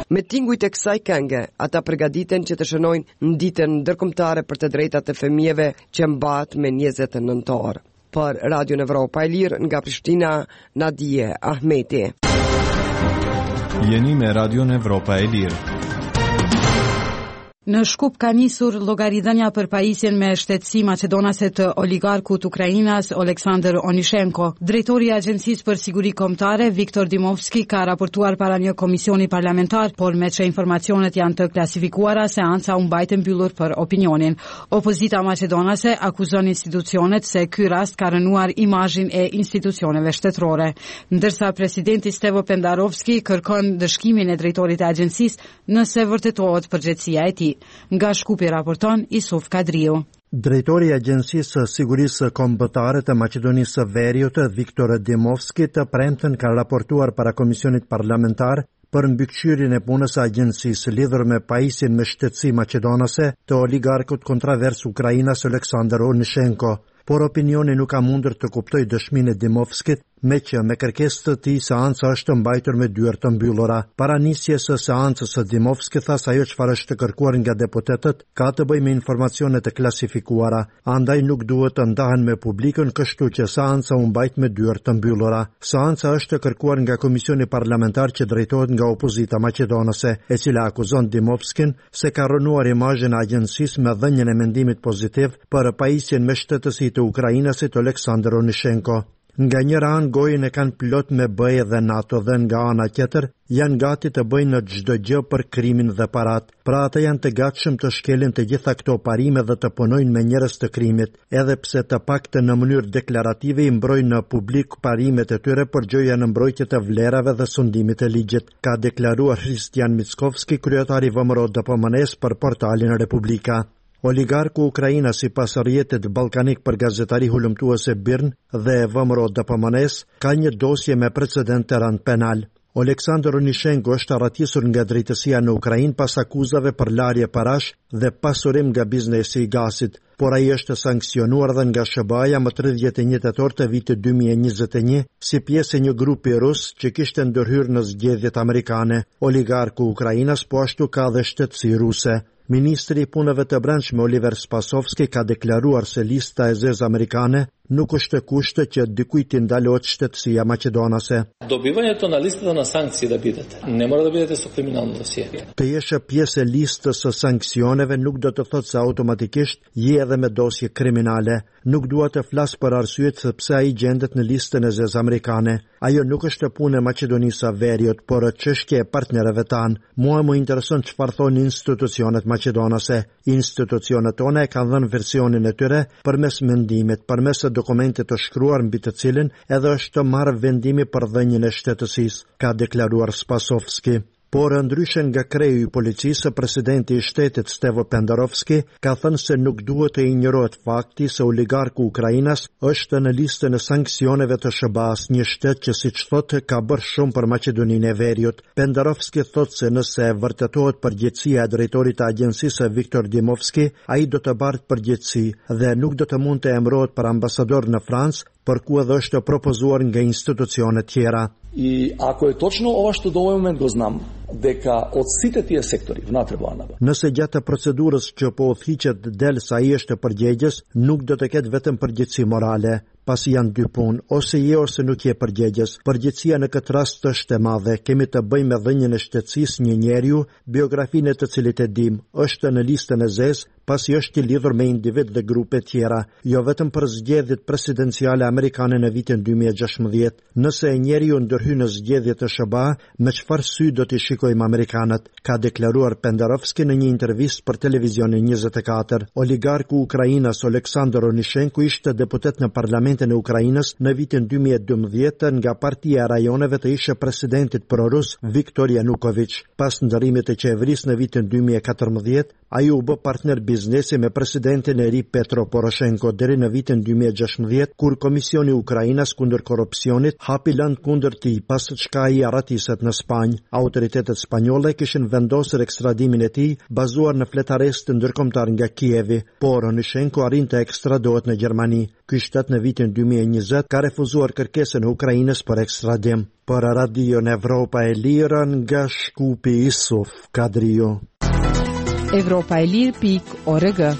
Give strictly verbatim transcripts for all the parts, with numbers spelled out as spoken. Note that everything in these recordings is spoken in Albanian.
Me tingujt e kësaj kënge, ata përgatiten që të shënojnë në ditën ndërkombëtare për të drejtat e fëmijëve që mbahet me njëzet nëntor. Për Radio Evropa e Lirë nga Prishtina, Nadije Ahmeti. Jeni me Radio Evropa e Lirë. Në Shkup ka nisur llogaridhënia për pajisjen me shtetësi maqedonase të oligarkut ukrainas Oleksandr Onishenko. Drejtori i Agjencisë për Siguri Kombëtare Viktor Dimovski ka raportuar para një komisioni parlamentar, por me që informacionet janë të klasifikuara, seanca u mbajt e mbyllur për opinionin. Opozita maqedonase akuzon institucionet se ky rast ka rënuar imazhin e institucioneve shtetërore, ndërsa presidenti Stevo Pendarovski kërkon dëshkimin e drejtorit të agjencisë nëse vërtetohet përgjegjësia e tij. Nga Shkupi raporton Isuf Kadriu. Drejtori i Agjencisë së Sigurisë Kombëtare të Maqedonisë së Veriut, Viktor Dimovski, të premten ka raportuar para Komisionit Parlamentar për mbikëqyrjen e punës së agjencisë lidhur me pajisjen me shtetësi maqedonase të oligarkut kontrovers ukrainas Oleksandr Onishenko. Por opinioni nuk ka mundur të kuptoj dëshminë e Dimovskit, me që me kërkesë të tij seanca është mbajtur me dyert të mbyllura. Para nisjes së seancës së Dimovski tha se ajo çfarë është kërkuar nga deputetët ka të bëjë me informacione të klasifikuara, andaj nuk duhet të ndahen me publikun, kështu që seanca u mbajt me dyert të mbyllura. Seanca është kërkuar nga komisioni parlamentar që drejtohet nga opozita maqedonase, e cila akuzon Dimovskin se ka rënuar imazhin e agjencisë me dhënien e mendimit pozitiv për pajisjen me shtetësi të ukrainasit Oleksandr Onishenko. Nga një anë gojën e kanë plot me B E dhe NATO dhe nga ana tjetër janë gati të bëjnë në çdo gjë për krimin dhe parat. Pra ata janë të gatshëm të shkelin të gjitha këto parime dhe të punojnë me njerëz të krimit, edhe pse të paktën në mënyrë deklarative i mbrojnë në publik parimet e tyre për gjoja në mbrojtje të vlerave dhe sundimit të ligjit, ka deklaruar Hristijan Mickovski, kryetari V M R O D P M N-s për portalin Republika. Oligarku ukrainas si pas rjetit balkanik për gazetari hulumtuese Birn dhe V M R O D P M N-s ka një dosje me precedent të rand penal. Oleksandr Onishenko është arratisur nga drejtësia në Ukrainë pas akuzave për larje parash dhe pasurim nga biznesi i gasit, por ai është sankcionuar dhe nga S B A-ja më tridhjetë e një tetor të vitit dy mijë e njëzet e një si pjesë e një grupi rus që kishte ndërhyrë në zgjedhjet amerikane. Oligarku ukrainas po ashtu ka dhe shtetësi ruse. Ministri i Punëve të Brendshme Oliver Spasovski ka deklaruar se lista e zezë amerikane nuk është kushte që dikujt t'i ndalohet shtetësia maqedonase. Добивањето на листата на санкции да бидете. Не мора да бидете со криминално досие. Të jesh pjesë e listës së sanksioneve nuk do të thotë se automatikisht je edhe me dosje kriminale. Nuk dua të flas për arsyet se pse ai gjendet në listën e zezë amerikane. Ajo nuk është punë e Maqedonisë së Veriut, por çështje e partnerëve tanë. Mua më intereson çfarë thonë institucionet maqedonase. Institucionet tona e kanë dhënë versionin e tyre përmes mendimit, përmes dokumentit të shkruar mbi të cilin edhe është marrë vendimi për dhënien e shtetësisë, ka deklaruar Spasovski. Por ndryshe nga kreu i policisë, presidenti i shtetit Stevo Pendarovski ka thënë se nuk duhet të injorohet fakti se oligarku ukrainas është në listën e sanksioneve të S B A-s, një shtet që siç thotë ka bërë shumë për Maqedoninë e Veriut. Pendarovski thotë se nëse vërtetohet përgjegjësia e drejtorit të agjencisë Viktor Dimovski, ai do të bartë përgjegjësi dhe nuk do të mund të emërohet për ambasador në Francë, për ku edhe është propozuar nga institucione tjera. И ако е точно ова што до овој момент го знам, дека од сите тие сектори внатре во АНАБА. Nëse gjatë procedurës që po udhëhiqet del sa ai është përgjegjës, nuk do të ketë vetëm përgjegjësi morale, pasi janë dy punë, ose je ose nuk je përgjegjës. Përgjegjësia në këtë rast është e madhe. Kemi të bëjmë me dhënien e shtetësisë një njeriu, biografinë e të cilit e dim, është në listën e zezë, pasi është i lidhur me individ dhe grupe tjera, jo vetëm për zgjedhjet presidenciale amerikane në vitin dy mijë e gjashtëdhjetë. Nëse njeriu ndërhyn në zgjedhjet të S B A, me çfarë sy do t'i shikojmë amerikanët, ka deklaruar Pendarovski në një intervistë për televizionin njëzet e katër. Oligarku ukrainas Oleksandr Onishenko ishte deputet në parlamentin e Ukrainës në vitin dy mijë e dymbëdhjetë nga partia e rajoneve të ishe presidentit prorus Viktor Yanukovych. Pas ndërrimit të qeverisë në vitin dy mijë e katërmbëdhjetë, ai u bë partner biznesi me presidentin e ri Petro Poroshenko deri në vitin dy mijë e gjashtëdhjetë, kur Komisioni Ukrainas kundër korrupsionit hapi lëndë kundër tij, pas çka ai arratiset në Spanjë. Autoritetet autoritete spanjolle kishin vendosur ekstradimin e tij bazuar në fletarest ndërkombëtar nga Kievi, por Onyshenko arrinte ekstradohet në Gjermani. Ky shtet në vitin dy mijë e njëzet ka refuzuar kërkesën e Ukrainës për ekstradim. Për Radio Evropa e Lirë nga Shkupi Isuf Kadrio. Evropa e Lirë pikë org.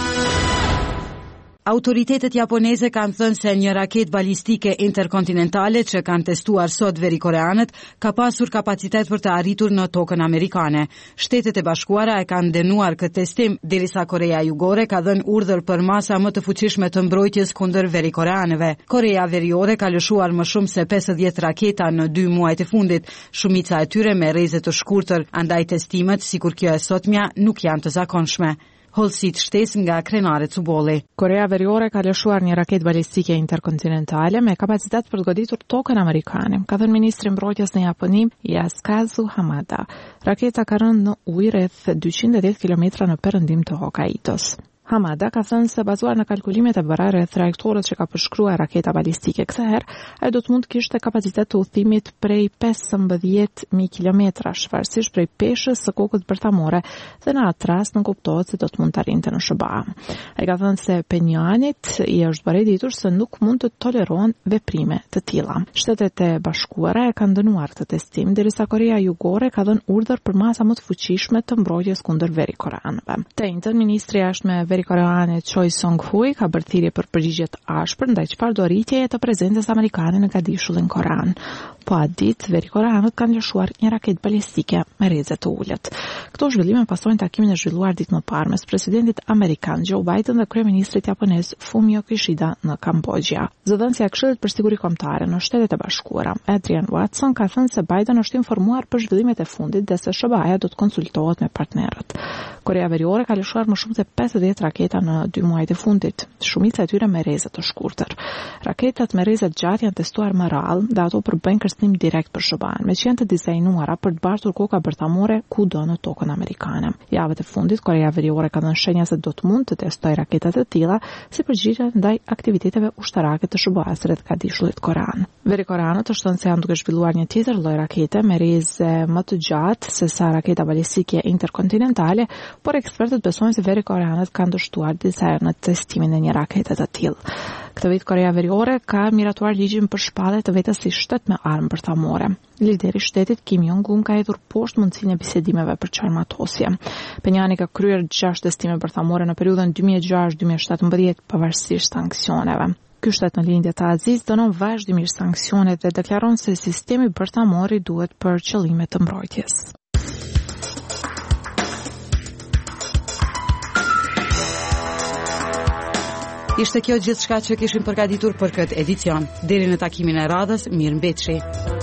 Autoritetet japoneze kanë thënë se një raketë balistike interkontinentale që kanë testuar sot verikoreanët ka pasur kapacitet për të arritur në tokën amerikane. Shtetet e Bashkuara e kanë ndenuar këtë testim, derisa Korea Jugore ka dhënë urdhër për masa më të fuqishme të mbrojtjes kundër verikoreanëve. Korea Veriore ka lëshuar më shumë se pesëdhjetë raketa në dy muajt e fundit, shumica e tyre me rreze të shkurtër, andaj testimet, sikur kjo e sotmja, nuk janë të zakonshme. Holsit shtes nga Krenare Cubolli. Korea Veriore ka lëshuar një raketë balistike interkontinentale me kapacitet për të goditur tokën amerikane, ka thënë ministri i mbrojtjes në Japoni, Yasukazu Hamada. Raketa ka rënë në ujë rreth dyqind e dhjetë kilometra në perëndim të Hokkaidos. Hamada ka thënë se bazuar në kalkulimet e bëra rreth trajektorës që ka përshkruar raketa balistike kësaj herë, ai do të mund të kishte kapacitet të udhëtimit prej pesëmbëdhjetë mijë kilometrash, varësisht prej peshës së kokës bërthamore, dhe në atë rast nuk kuptohet se do të mund të arrinte në Sh B A. Ai ka thënë se Pyongyangit i është bërë ditur se nuk mund të tolerohen veprime të tilla. Shtetet e Bashkuara e kanë dënuar këtë testim, derisa Korea Jugore ka dhënë urdhër për masa më të fuqishme të mbrojtjes kundër verikoreanëve. Të njëjtën ministri jashtëm koreane Choi Song-hui ka bërë thirrje për përgjigje të ashpër ndaj çfarëdo rritjeje të prezencës amerikane në Kadishullin korean. Po atë ditë, verikoreanët kanë lëshuar një raketë balistike me rreze të ulët. Këto zhvillime pasojnë takimin e zhvilluar ditë më parë mes presidentit amerikan Joe Biden dhe kryeministrit japonez Fumio Kishida në Kambodja. Zëdhënësja e Këshillit për Siguri Kombëtare në Shtetet e Bashkuara, Adrian Watson, ka thënë se Biden është informuar për zhvillimet e fundit dhe se Sh B A-ja do të konsultohet me partnerët. Korea Veriore ka lëshuar më shumë se pesëdhjetë raketa në dy muajt e fundit, shumica e tyre me rreze të shkurtër. Raketat me rreze të gjatë janë testuar më rrallë dhe ato përbëjnë kërcënim direkt për Sh B A-n, me që janë të dizajnuara për të bartur koka bërthamore kudo në tokën amerikane. Javët e fundit, Korea Veriore ka dhënë shenja se do të mund të testojë raketat e tilla si përgjigje ndaj aktiviteteve ushtarake të Sh B A-s rreth Kadishullit korean. Verikoreanët është thënë se janë duke zhvilluar një tjetër lloj rakete me rreze më të gjatë se sa raketa balistike interkontinentale, por ekspertët besojnë se verikoreanët kanë dështuar disa herë në testimin e një rakete të tillë. Këtë vit Korea Veriore ka miratuar ligjin për shpallje të vetës si shtet me armë bërthamore. Lideri i shtetit Kim Jong-un ka hedhur poshtë mundësinë e bisedimeve për çarmatosje. Pyongyang ka kryer gjashtë testime bërthamore në periudhën dy mijë e gjashtë deri dy mijë e shtatëmbëdhjetë pavarësisht sanksioneve. Ky shtet në lindje të Aziz dënon vazhdimisht sanksionet dhe deklaron se sistemi bërthamor i duhet për qëllime të mbrojtjes. Ishte kjo gjithçka që kishim përgatitur për këtë edicion. Deri në takimin e radhës, mirëmbëjtje.